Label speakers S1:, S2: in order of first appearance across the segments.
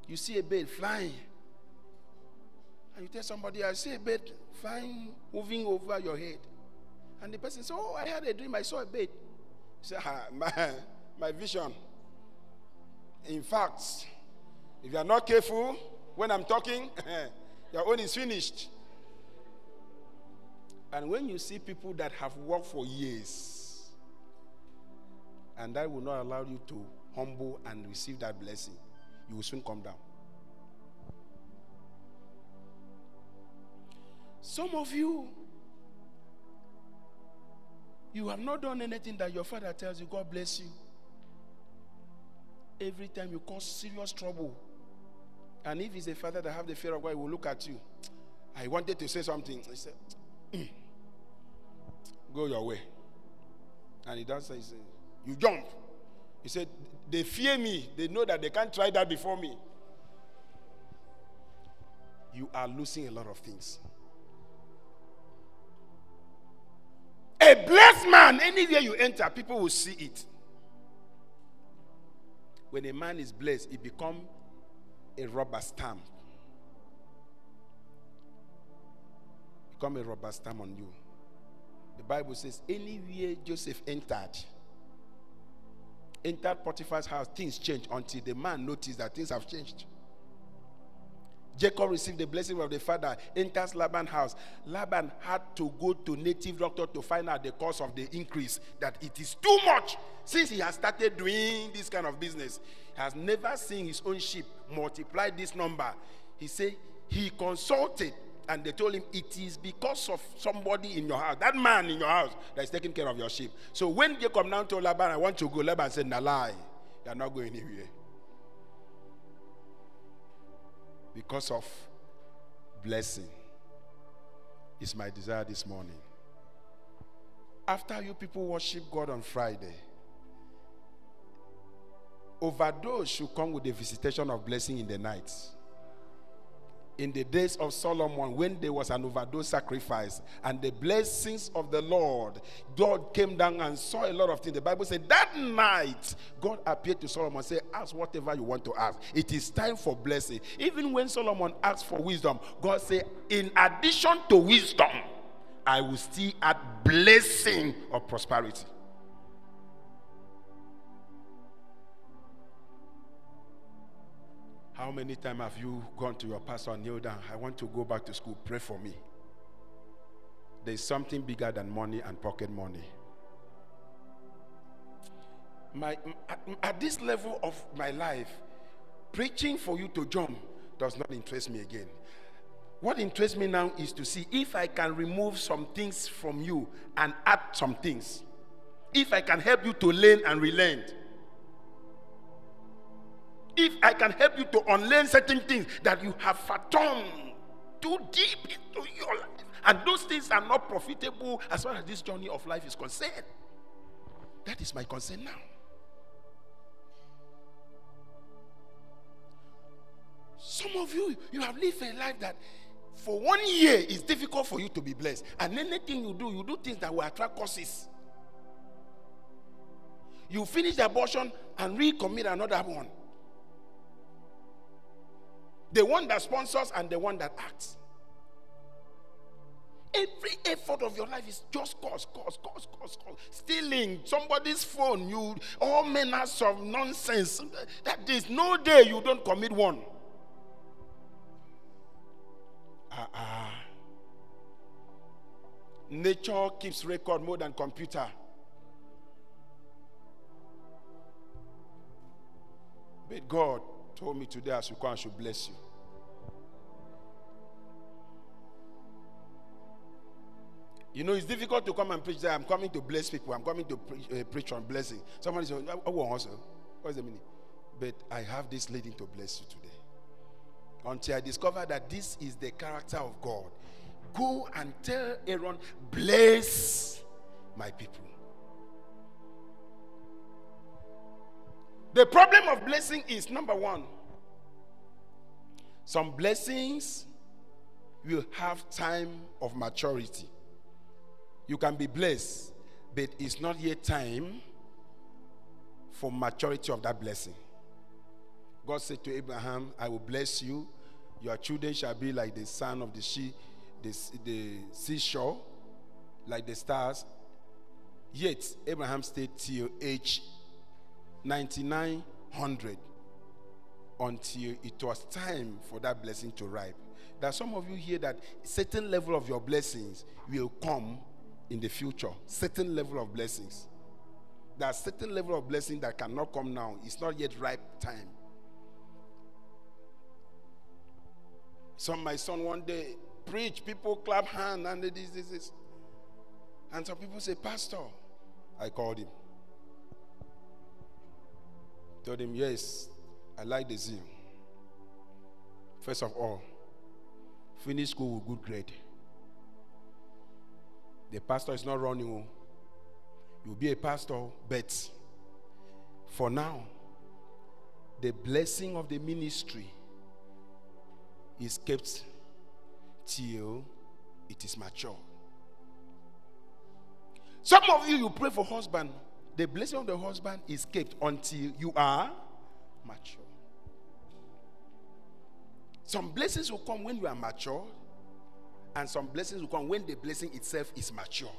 S1: You see a bird flying. And you tell somebody, I see a bird flying, moving over your head. And the person says, oh, I had a dream, I saw a bird. You say, my vision. In fact, if you are not careful, when I'm talking, your own is finished. And when you see people that have worked for years, and that will not allow you to humble and receive that blessing, you will soon come down. Some of you, you have not done anything that your father tells you, God bless you. Every time you cause serious trouble. And if he's a father that have the fear of God, he will look at you. I wanted to say something. He said, go your way. And he does say, you jump. He said, they fear me. They know that they can't try that before me. You are losing a lot of things. A blessed man, anywhere you enter, people will see it. When a man is blessed, it becomes a rubber stamp. Become a rubber stamp on you. The Bible says, anywhere Joseph entered Potiphar's house, things changed until the man noticed that things have changed. Jacob received the blessing of the father, enters Laban's house. Laban had to go to native doctor to find out the cause of the increase, that it is too much. Since he has started doing this kind of business, he has never seen his own sheep multiply this number. He said he consulted, and they told him it is because of somebody in your house, that man in your house that is taking care of your sheep. So when Jacob now told Laban, I want to go, Laban said, nah, lie, you are not going anywhere. Because of blessing. Is my desire this morning. After you people worship God on Friday, overdose should come with the visitation of blessing in the night. In the days of Solomon, when there was an overdose sacrifice and the blessings of the Lord, God came down and saw a lot of things. The Bible said that night, God appeared to Solomon and said, ask whatever you want to ask. It is time for blessing. Even when Solomon asked for wisdom, God said, in addition to wisdom, I will still add blessing of prosperity. How many times have you gone to your pastor and kneel down? I want to go back to school. Pray for me. There is something bigger than money and pocket money. At this level of my life, preaching for you to jump does not interest me again. What interests me now is to see if I can remove some things from you and add some things. If I can help you to learn and relearn. If I can help you to unlearn certain things that you have fathomed too deep into your life, and those things are not profitable as far as this journey of life is concerned. That is my concern now. Some of you, you have lived a life that for 1 year it's difficult for you to be blessed. And anything you do things that will attract curses. You finish the abortion and recommit another one. The one that sponsors and the one that acts. Every effort of your life is just cause. Stealing somebody's phone, all manners of nonsense. That there's no day you don't commit one. Nature keeps record more than computer. But God told me today as you come, I should bless you. You know, it's difficult to come and preach that I'm coming to bless people. I'm coming to preach on blessing. Somebody says, oh, also. What's the meaning? But I have this leading to bless you today. Until I discover that this is the character of God. Go and tell Aaron, bless my people. The problem of blessing is, number one, some blessings will have time of maturity. You can be blessed, but it's not yet time for maturity of that blessing. God said to Abraham, I will bless you. Your children shall be like the sand of the seashore, like the stars. Yet, Abraham stayed till age 9900 until it was time for that blessing to ripe. There are some of you here that certain level of your blessings will come in the future. Certain level of blessings. There are certain level of blessings that cannot come now. It's not yet ripe time. My son one day preach, people clap hand and this. And some people say, Pastor. I called him. Told him, yes, I like the zeal. First of all, finish school with good grade. The pastor is not running. You'll be a pastor, but for now, the blessing of the ministry is kept till it is mature. Some of you pray for husband. The blessing of the husband is kept until you are mature. Some blessings will come when you are mature, and some blessings will come when the blessing itself is mature.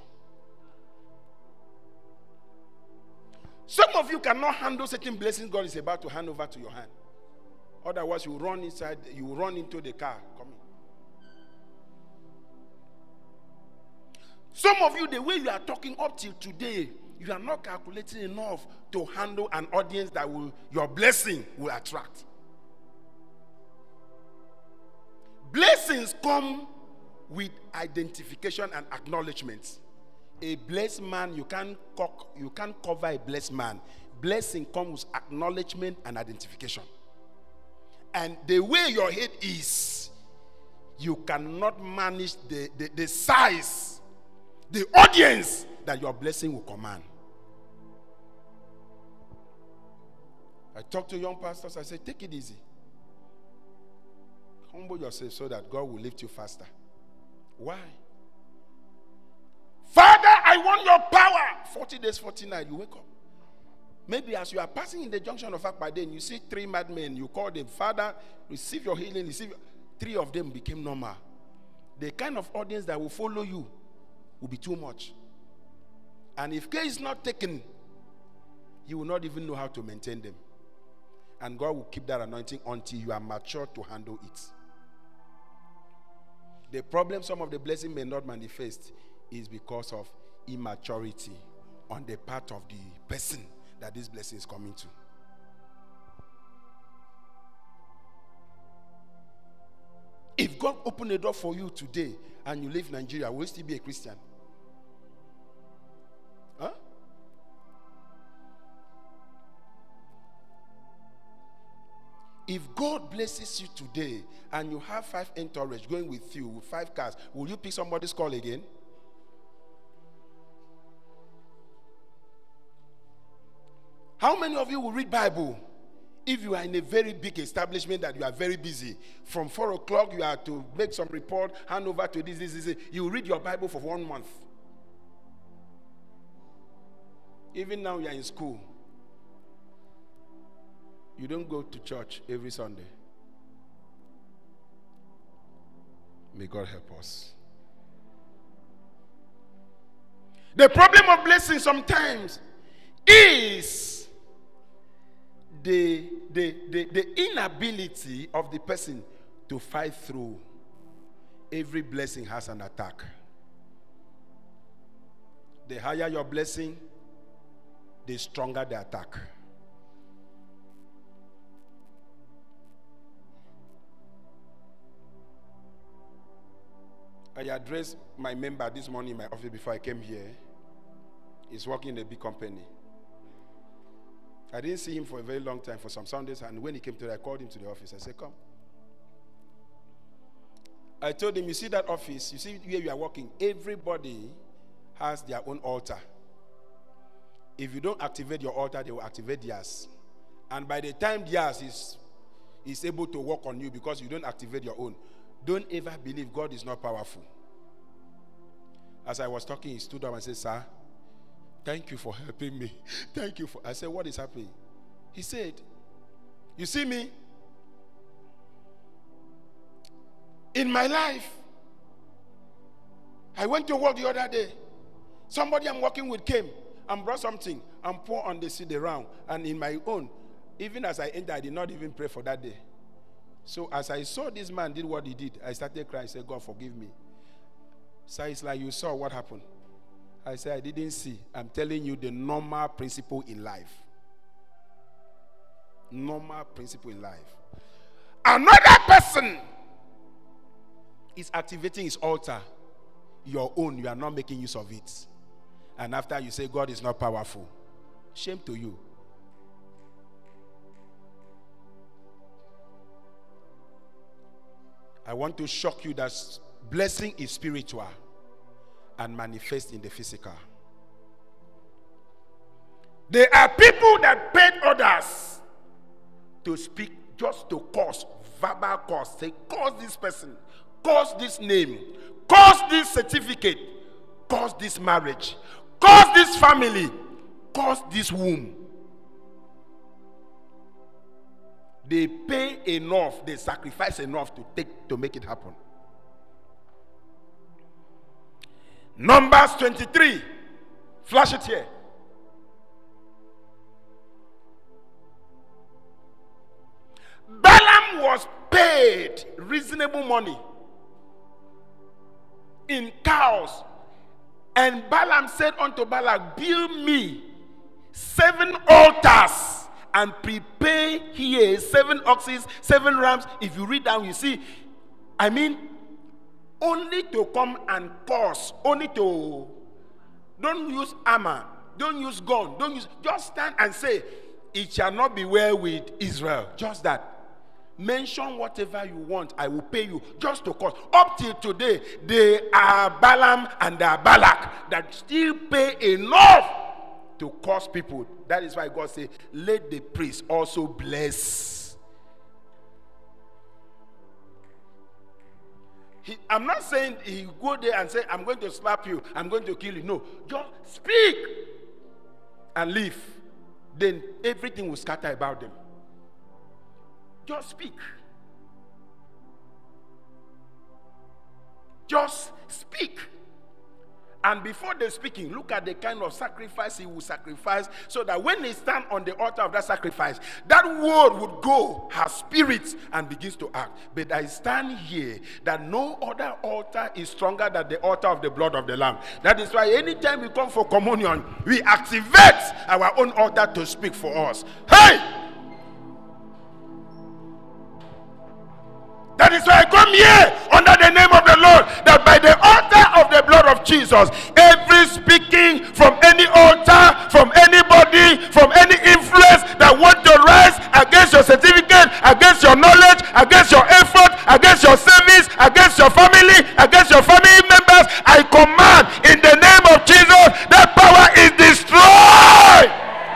S1: Some of you cannot handle certain blessings God is about to hand over to your hand. Otherwise, you run inside, you run into the car coming. Some of you, the way you are talking up till today, you are not calculating enough to handle an audience that your blessing will attract. Blessings come with identification and acknowledgement. A blessed man, you can't cover a blessed man. Blessing comes with acknowledgement and identification. And the way your head is, you cannot manage the size, the audience that your blessing will command. I talk to young pastors, I say, take it easy. Humble yourself so that God will lift you faster. Why? Father, I want your power. 40 days, 40 nights, you wake up. Maybe as you are passing in the junction of Akbade and you see 3 madmen, you call them, Father, receive your healing, 3 of them became normal. The kind of audience that will follow you will be too much. And if care is not taken, you will not even know how to maintain them. And God will keep that anointing until you are mature to handle it. The problem some of the blessing may not manifest is because of immaturity on the part of the person that this blessing is coming to. If God opened a door for you today and you leave Nigeria, will you still be a Christian? Huh? If God blesses you today and you have 5 entourage going with you with 5 cars, will you pick somebody's call again? How many of you will read Bible if you are in a very big establishment that you are very busy? From 4 o'clock you are to make some report, hand over to this. You read your Bible for 1 month. Even now you are in school. You don't go to church every Sunday. May God help us. The problem of blessing sometimes is the inability of the person to fight through. Every blessing has an attack. The higher your blessing, the stronger the attack. I addressed my member this morning in my office before I came here. He's working in a big company. I didn't see him for a very long time, for some Sundays, and when he came today, I called him to the office. I said, come. I told him, you see that office, you see where you are working, everybody has their own altar. If you don't activate your altar, they will activate theirs. And by the time theirs is able to work on you because you don't activate your own, don't ever believe God is not powerful. As I was talking, he stood up and said, sir, thank you for helping me. Thank you for... I said, what is happening? He said, You see me? In my life, I went to work the other day. Somebody I'm working with came and brought something and poured on the seed around. And in my own, even as I entered, I did not even pray for that day. So as I saw this man did what he did, I started crying. I said, God, forgive me. So it's like, you saw what happened. I said, I didn't see. I'm telling you the normal principle in life. Normal principle in life. Another person is activating his altar. Your own, you are not making use of it. And after you say God is not powerful, shame to you. I want to shock you that blessing is spiritual and manifest in the physical. There are people that paid others to speak, just to cause, verbal cause. Say, cause this person, cause this name, cause this certificate, cause this marriage, cause this family, cause this womb. They pay enough, they sacrifice enough to make it happen. Numbers 23. Flash it here. Balaam was paid reasonable money in cows. And Balaam said unto Balak, build me 7 altars and prepare here 7 oxen, 7 rams. If you read down, you see, only to come and cause, only to, don't use armor, don't use gun, just stand and say, it shall not be well with Israel. Just that. Mention whatever you want, I will pay you, just to cause. Up till today, they are Balaam and they are Balak that still pay enough to cause people. That is why God said, let the priest also bless. I'm not saying he go there and say, I'm going to slap you, I'm going to kill you. No, just speak and leave. Then everything will scatter about them. Just speak. Just speak. And before they're speaking, look at the kind of sacrifice he will sacrifice, so that when they stand on the altar of that sacrifice, that word would go, her spirit, and begins to act. But I stand here that no other altar is stronger than the altar of the blood of the Lamb. That is why anytime we come for communion, we activate our own altar to speak for us. Hey! That is why I come here under the name of the Lord, that by the altar of the blood of Jesus, every speaking from any altar, from anybody, from any influence that want to rise against your certificate, against your knowledge, against your effort, against your service, against your family, against your family members, I command in the name of Jesus, that power is destroyed.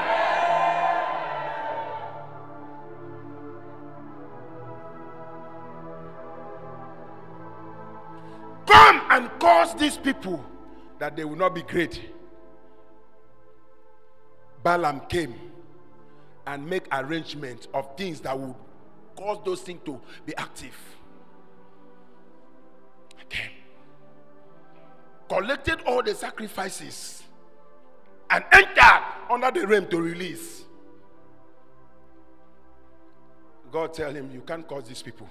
S1: Come and cause these people that they will not be great. Balaam came and make arrangements of things that would cause those things to be active. Okay. Collected all the sacrifices and entered under the realm to release. God tell him, you can't cause these people.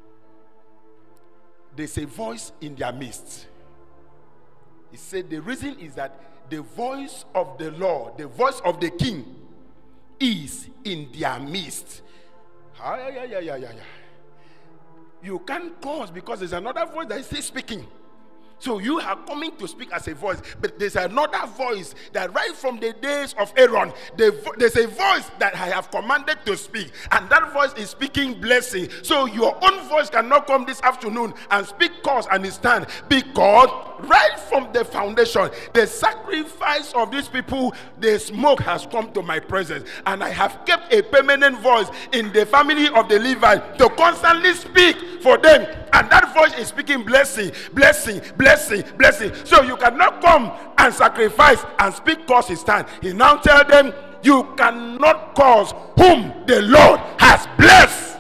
S1: There's a voice in their midst. He said the reason is that the voice of the Lord, the voice of the king, is in their midst. You can't cause because there's another voice that is still speaking. So you are coming to speak as a voice, but there's another voice that right from the days of Aaron, there's a voice that I have commanded to speak, and that voice is speaking blessing. So your own voice cannot come this afternoon and speak cause and stand, because right from the foundation, the sacrifice of these people, the smoke has come to my presence, and I have kept a permanent voice in the family of the Levite to constantly speak for them, and that voice is speaking blessing, blessing, blessing, blessing. So you cannot come and sacrifice and speak cause he stand. He now tell them, You cannot curse whom the Lord has blessed.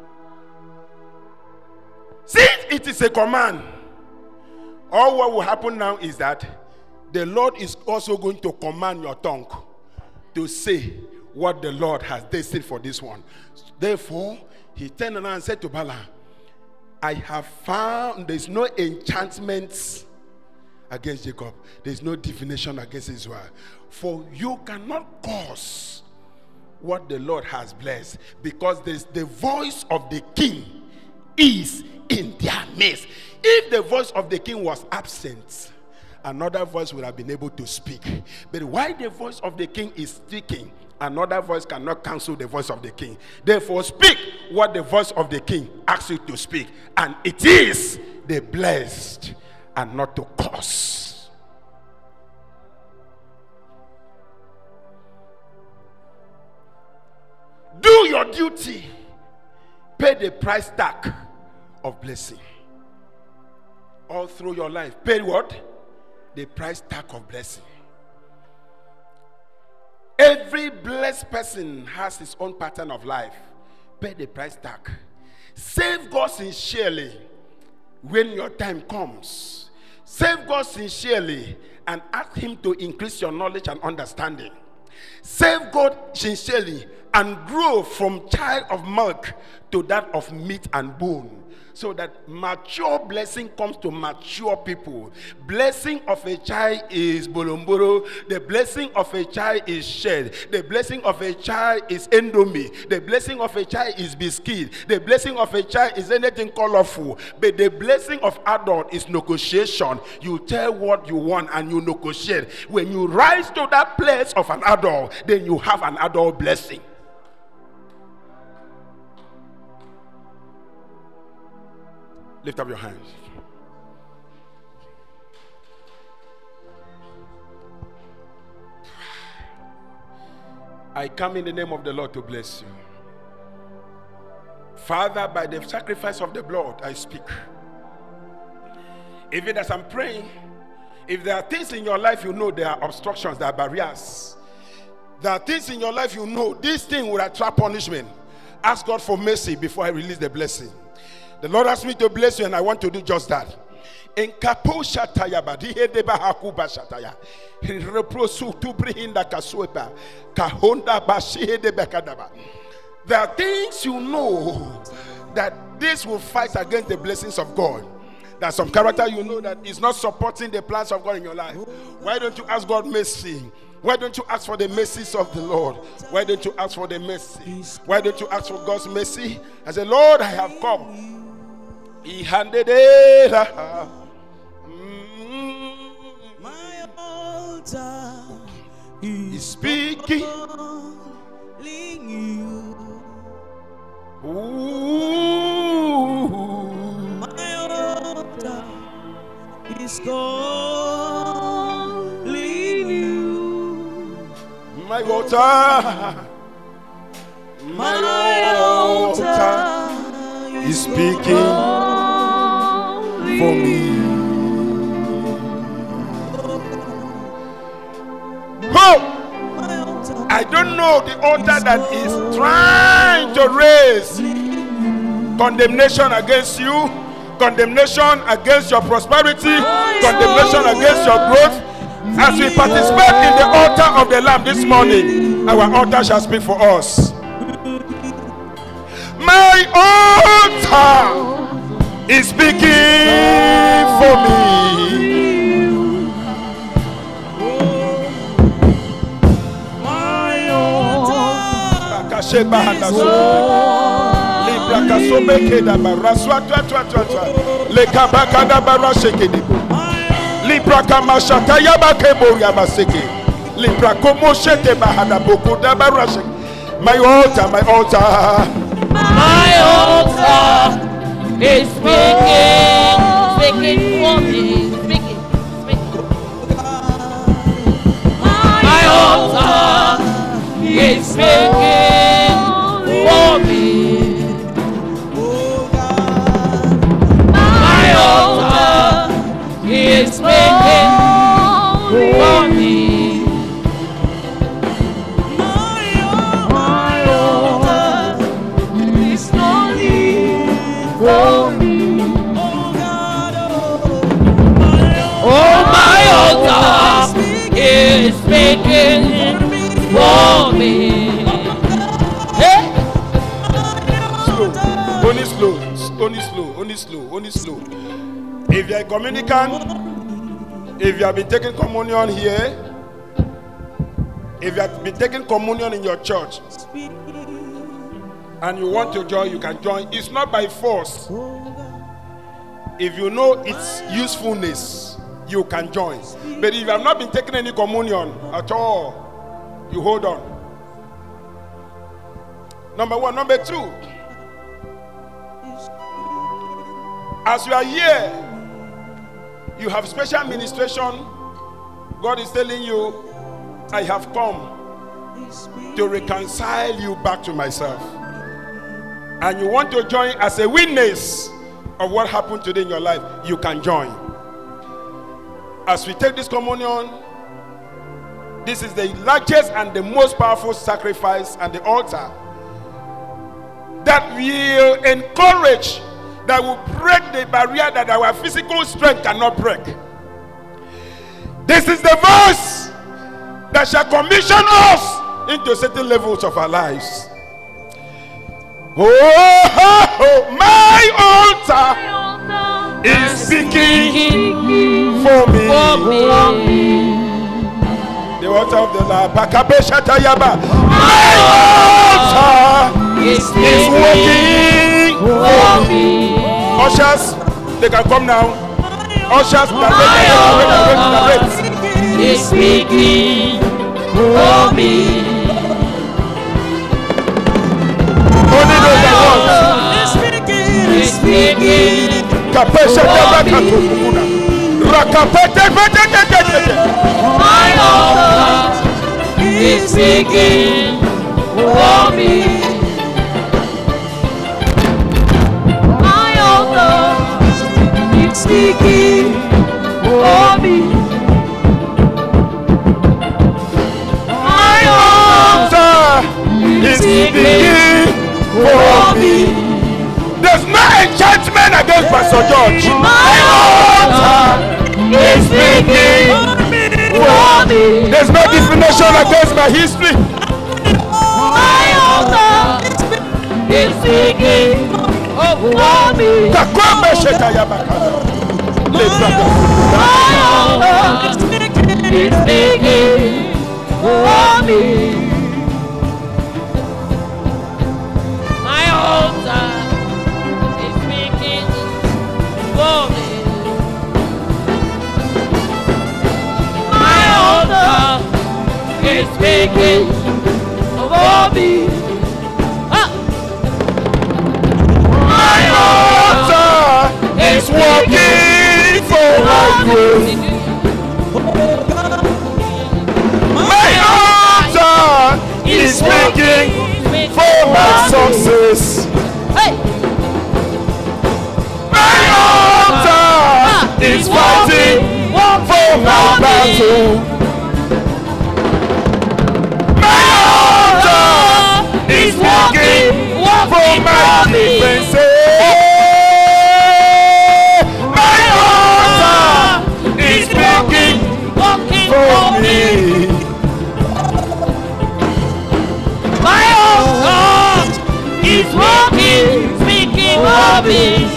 S1: Since it is a command, all what will happen now is that the Lord is also going to command your tongue to say what the Lord has destined for this one. Therefore, he turned around and said to Balaam, I have found there's no enchantments against Jacob. There's no divination against Israel. For you cannot cause what the Lord has blessed, because there's the voice of the king is in their midst. If the voice of the king was absent, another voice would have been able to speak. But while the voice of the king is speaking, another voice cannot cancel the voice of the king. Therefore, speak what the voice of the king asks you to speak. And it is the blessed and not to curse. Do your duty. Pay the price tag of blessing. All through your life. Pay what? The price tag of blessing. Every blessed person has his own pattern of life. Pay the price tag. Save God sincerely when your time comes. Save God sincerely and ask him to increase your knowledge and understanding. Save God sincerely and grow from child of milk to that of meat and bone, so that mature blessing comes to mature people. Blessing of a child is bolomboro. The blessing of a child is shed. The blessing of a child is endomy. The blessing of a child is biscuit. The blessing of a child is anything colorful. But the blessing of adult is negotiation. You tell what you want and you negotiate. When you rise to that place of an adult, then you have an adult blessing. Lift up your hands. I come in the name of the Lord to bless you. Father, by the sacrifice of the blood, I speak. Even as I'm praying, if there are things in your life you know there are obstructions, there are barriers. There are things in your life you know this thing will attract punishment. Ask God for mercy before I release the blessing. The Lord asked me to bless you, and I want to do just that. In kapo shataya badi hedeba hakuba shataya. Reprosu tu brihinda kasueba kahonda bashi hedeba kadaba. There are things you know that this will fight against the blessings of God. There's some character you know that is not supporting the plans of God in your life. Why don't you ask God mercy? Why don't you ask for the mercies of the Lord? Why don't you ask for the mercy? Why don't you ask for God's mercy? I say, Lord, I have come. He handed it.
S2: My altar
S1: He's speaking. Ooh.
S2: My altar is calling you.
S1: My altar.
S2: My altar
S1: is speaking for me. Oh! I don't know the altar that is trying to raise condemnation against you, condemnation against your prosperity, condemnation against your growth. As we participate in the altar of the Lamb this morning, our altar shall speak for us. My altar is speaking for me.
S2: My altar
S1: my altar, my altar.
S3: My altar is speaking for me. Speaking. My altar is speaking for me. My altar is speaking for me. for me.
S2: Oh God,
S3: Oh, my altar is speaking for me. Hey.
S1: Only slow, only slow, only slow, only slow. If you are a communicant, if you have been taking communion here, if you have been taking communion in your church, and you want to join, you can join. It's not by force. If you know its usefulness, you can join. But if you have not been taking any communion at all, you hold on. Number one. Number two, as you are here, you have special administration. God is telling you, I have come to reconcile you back to myself. And you want to join as a witness of what happened today in your life, you can join. As we take this communion, this is the largest and the most powerful sacrifice and the altar that will encourage, that will break the barrier that our physical strength cannot break. This is the voice that shall commission us into certain levels of our lives. Oh, my altar is speaking for me. The altar of the Lord. My altar is working for me. Ushers, they can come now. Ushers,
S3: is speaking for me.
S1: Only those that want.
S2: is speaking.
S3: My altar is speaking for me. My altar is speaking for me. My altar
S1: Is speaking for me. There's no enchantment against Pastor George.
S3: My altar is speaking for me.
S1: There's no definition against my history.
S3: My altar is speaking for me.
S1: Takwame Shekayabakada.
S3: My altar is speaking for me. My altar is speaking for me. My altar is speaking for me. My
S1: altar is working for my growth. My altar is speaking for my success.
S3: Hey.
S1: My altar is fighting for my battle. My altar is working for my defense. My altar is speaking for me.
S3: My altar is working, speaking for me.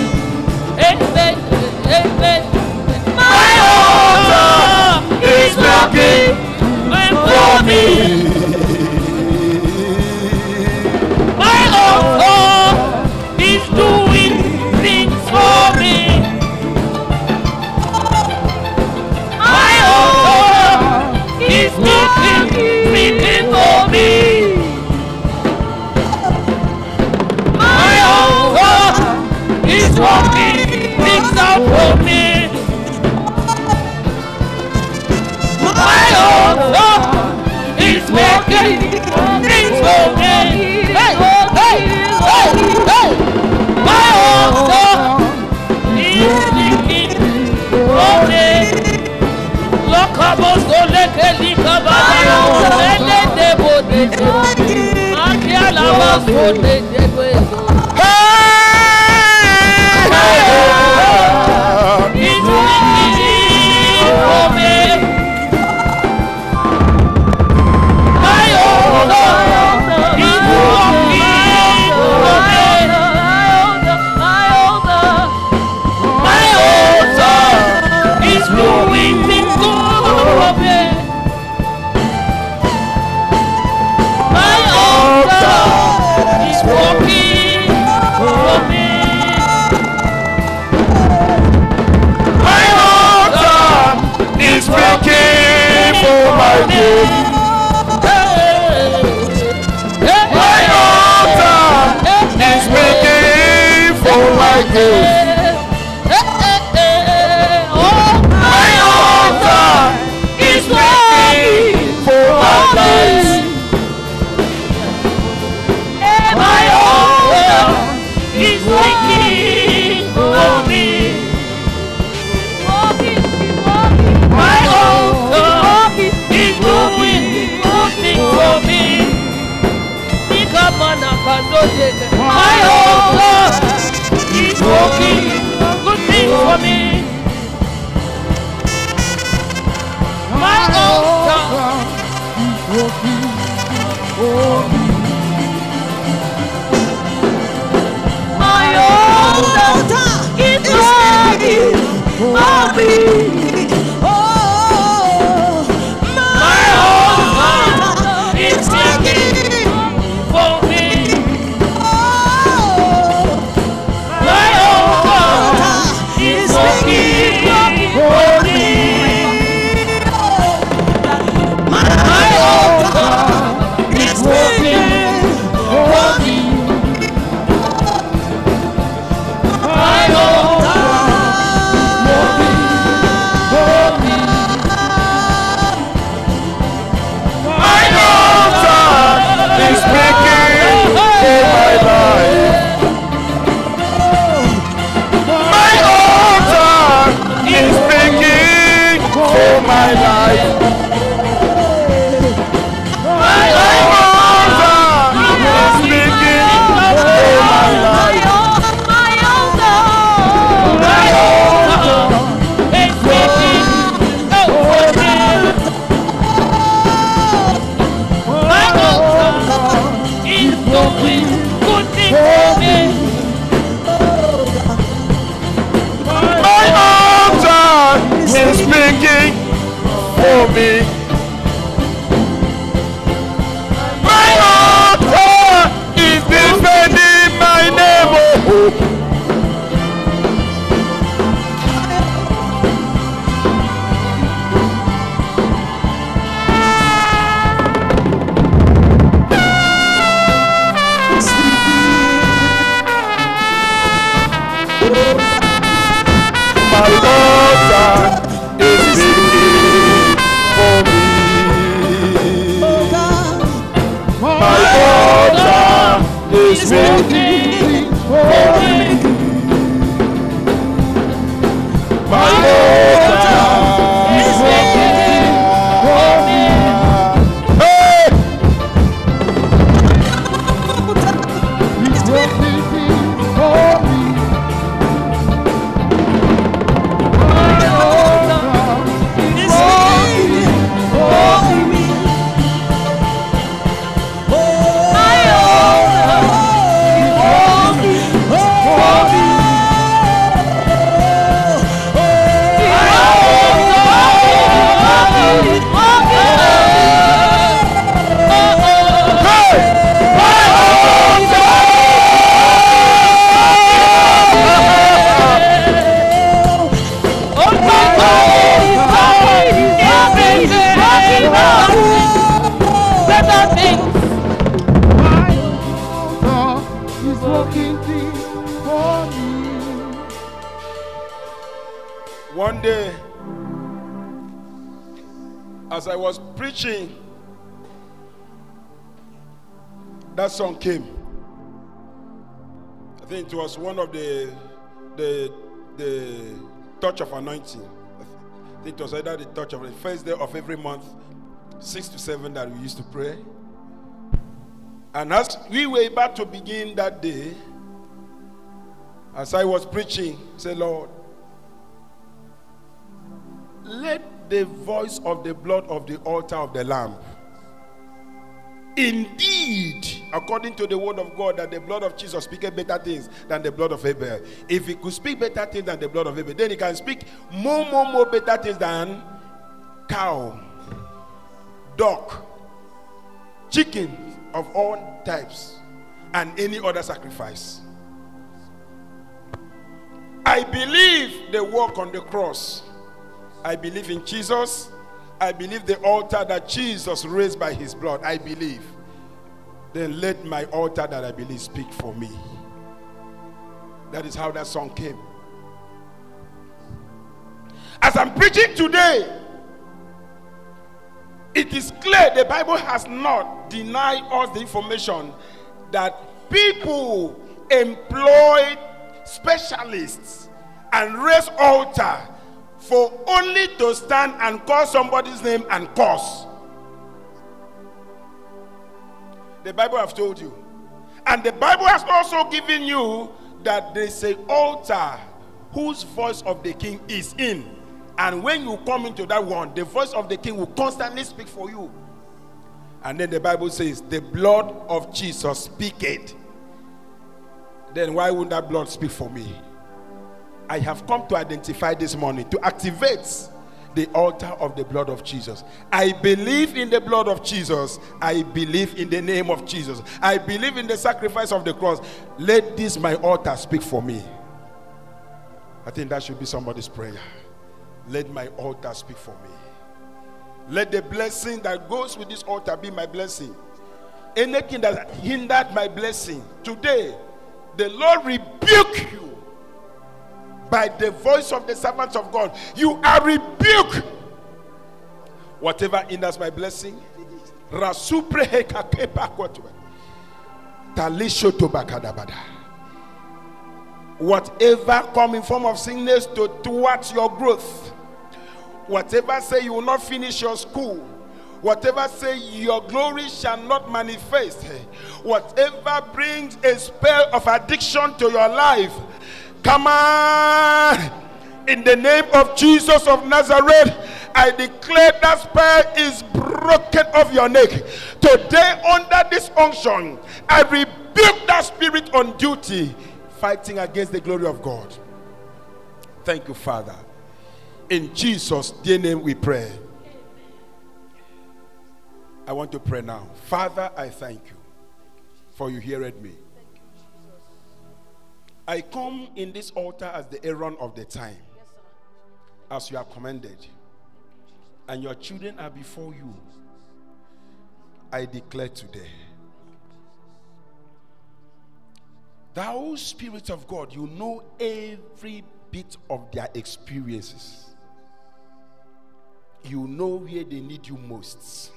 S3: My altar is working for me. My altar is doing things for me. My altar is speaking for me. My altar is working things out for me. My altar is working things for me. Hey, hey, hey, hey. My altar is speaking for me. Lokabos oleke likabaya oleke debode. Akiala was oleke debode.
S1: Hey!
S3: like you. Oh, my altar is ready for my life. My altar is waiting for me. My altar is looking for me. My altar is working good things for me. My altar is working for me. My altar is working for me. My altar is working for me. My altar is working for me. My altar is working for me. My altar is speaking for my life. My altar is speaking for my life. My altar is speaking for me. My altar is doing good things for me. My altar is speaking for me. My altar is defending my name. My altar is speaking for me. My altar is speaking for me. My altar is speaking for me. Hey! He's speaking for me. One day, as I was preaching, that song came. I think it was one of the touch of anointing. I think it was either the touch of the first day of every month, 6 to 7 that we used to pray. And as we were about to begin that day, as I was preaching, I said, Lord, let the voice of the blood of the altar of the Lamb, indeed, according to the word of God, that the blood of Jesus speaketh better things than the blood of Abel. If he could speak better things than the blood of Abel, then he can speak more better things than cow, dog, chicken of all types, and any other sacrifice. I believe the work on the cross. I believe in Jesus. I believe the altar that Jesus raised by his blood. I believe. Then let my altar that I believe speak for me. That is how that song came. As I'm preaching today, it is clear the Bible has not denied us the information that people employ specialists and raise altar for only to stand and call somebody's name and curse. The Bible has told you. And the Bible has also given you that there is an altar whose voice of the king is in. And when you come into that one, the voice of the king will constantly speak for you. And then the Bible says, the blood of Jesus speaketh. Then why wouldn't that blood speak for me? I have come to identify this morning, to activate the altar of the blood of Jesus. I believe in the blood of Jesus. I believe in the name of Jesus. I believe in the sacrifice of the cross. Let this my altar speak for me. I think that should be somebody's prayer. Let my altar speak for me. Let the blessing that goes with this altar be my blessing. Anything that hindered my blessing, today, the Lord rebuke you by the voice of the servants of God. You are rebuked. Whatever hinders my blessing, whatever come in form of sickness towards your growth, whatever say you will not finish your school, whatever say your glory shall not manifest, whatever brings a spell of addiction to your life, come on, in the name of Jesus of Nazareth, I declare that spell is broken off your neck. Today, under this unction, I rebuke that spirit on duty, fighting against the glory of God. Thank you, Father. In Jesus' dear name we pray. I want to pray now. Father, I thank you for you hearing me. I come in this altar as the Aaron of the time, as you are commanded, and your children are before you. I declare today, thou Spirit of God, you know every bit of their experiences. You know where they need you most.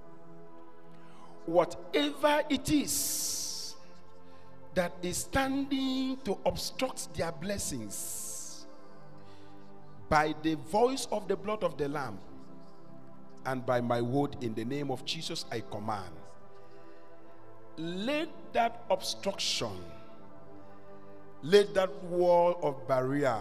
S3: Whatever it is that is standing to obstruct their blessings, by the voice of the blood of the Lamb and by my word in the name of Jesus, I command, let that obstruction, let that wall of barrier,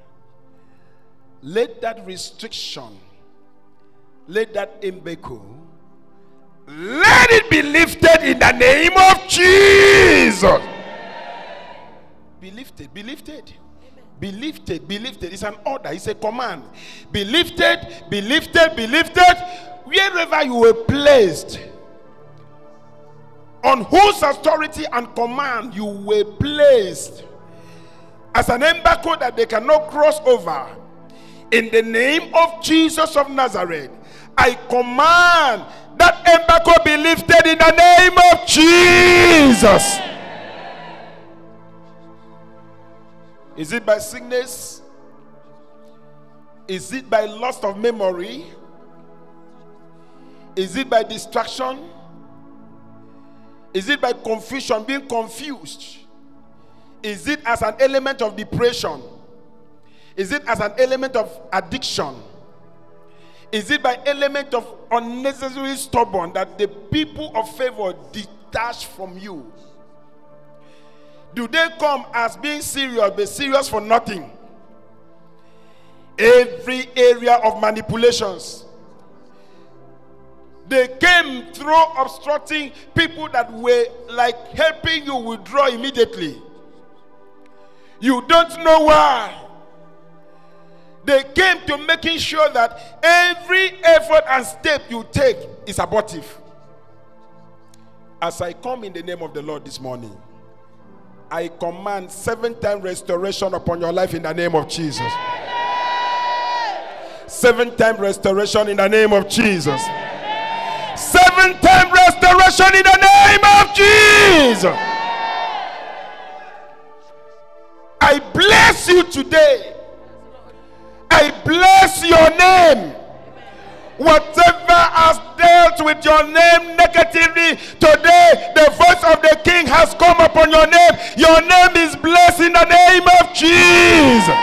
S3: let that restriction, let that embargo, let it be lifted in the name of Jesus. Be lifted, be lifted. Be lifted, be lifted. It's an order, it's a command. Be lifted, be lifted, be lifted. Wherever you were placed, on whose authority and command you were placed, as an embargo that they cannot cross over, in the name of Jesus of Nazareth, I command that embargo be lifted in the name of Jesus. Is it by sickness? Is it by loss of memory? Is it by distraction? Is it by confusion, being confused? Is it as an element of depression? Is it as an element of addiction? Is it by element of unnecessary stubborn that the people of favor detach from you? Do they come as being serious, but serious for nothing? Every area of manipulations, they came through obstructing people that were like helping you withdraw immediately. You don't know why. They came to making sure that every effort and step you take is abortive. As I come in the name of the Lord this morning, I command 7-time restoration upon your life in the name of Jesus. 7-time restoration in the name of Jesus. 7-time restoration in the name of Jesus. I bless you today. I bless your name. Whatever has dealt with your name negatively, today the voice of the King has come upon your name. Your name is blessed in the name of Jesus.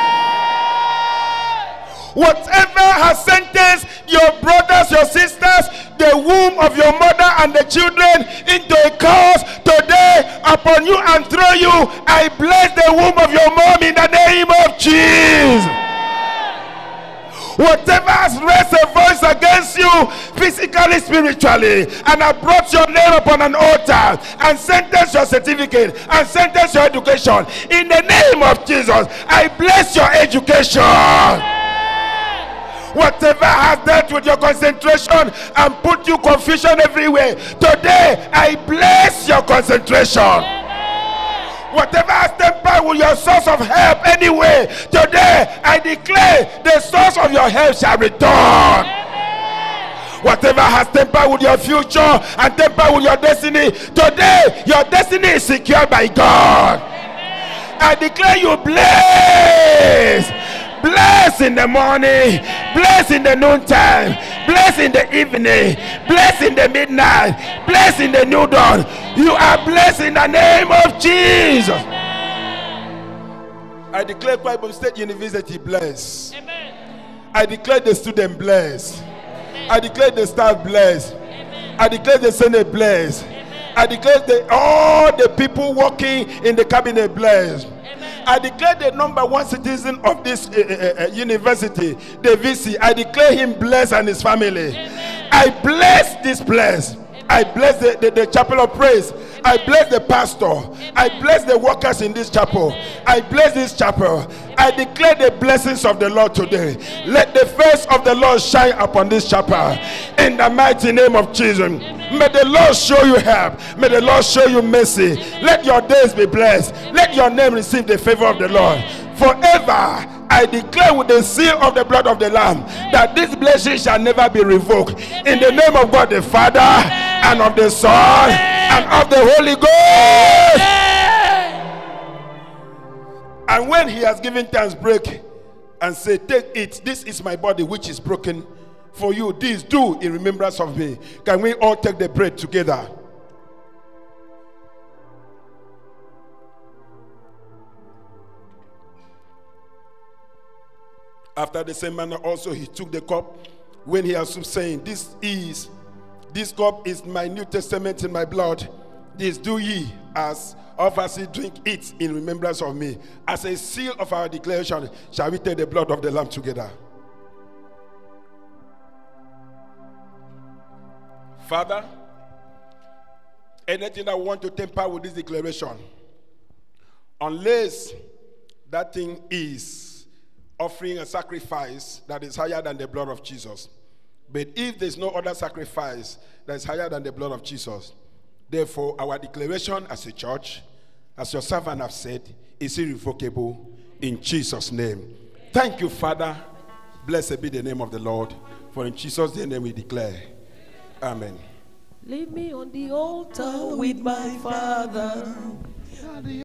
S3: Whatever has sentenced your brothers, your sisters, the womb of your mother and the children into a curse, today upon you and through you, I bless the womb of your mom in the name of Jesus. Whatever has raised a voice against you, physically, spiritually, and I brought your name upon an altar and sentenced your certificate and sentenced your education, in the name of Jesus, I bless your education. Whatever has dealt with your concentration and put you confusion everywhere, today I bless your concentration. Whatever has tempered with your source of help anyway, today I declare the source of your help shall return. Whatever has tempered with your future and tempered with your destiny, today your destiny is secured by God. I declare you blessed. Bless in the morning, bless in the noontime, bless in the evening, bless in the midnight, bless in the new dawn. You are blessed in the name of Jesus. I declare Bible State University blessed. I declare the student blessed. I declare the staff blessed. I declare the Senate blessed. I declare all the people working in the cabinet blessed. I declare the number one citizen of this university, the VC, I declare him blessed and his family. I bless this place. I bless the chapel of praise. I bless the pastor. I bless the workers in this chapel. I bless this chapel. I declare the blessings of the Lord today. Let the face of the Lord shine upon this chapel. In the mighty name of Jesus. May the Lord show you help. May the Lord show you mercy. Let your days be blessed. Let your name receive the favor of the Lord. Forever, I declare with the seal of the blood of the Lamb that this blessing shall never be revoked. In the name of God the Father, and of the Son, and of the Holy Ghost. And when he has given thanks, break and say, take it. This is my body which is broken for you. This do in remembrance of me. Can we all take the bread together? After the same manner also he took the cup when he has supped, saying, this cup is my New Testament in my blood. This do ye as ye drink it in remembrance of me. As a seal of our declaration, shall we take the blood of the Lamb together? Father, anything I want to temper with this declaration, unless that thing is offering a sacrifice that is higher than the blood of Jesus. But if there's no other sacrifice that is higher than the blood of Jesus, therefore our declaration as a church, as your servant have said, is irrevocable in Jesus' name. Thank you, Father. Blessed be the name of the Lord. For in Jesus' name we declare. Amen.
S2: Leave me on the altar with my Father.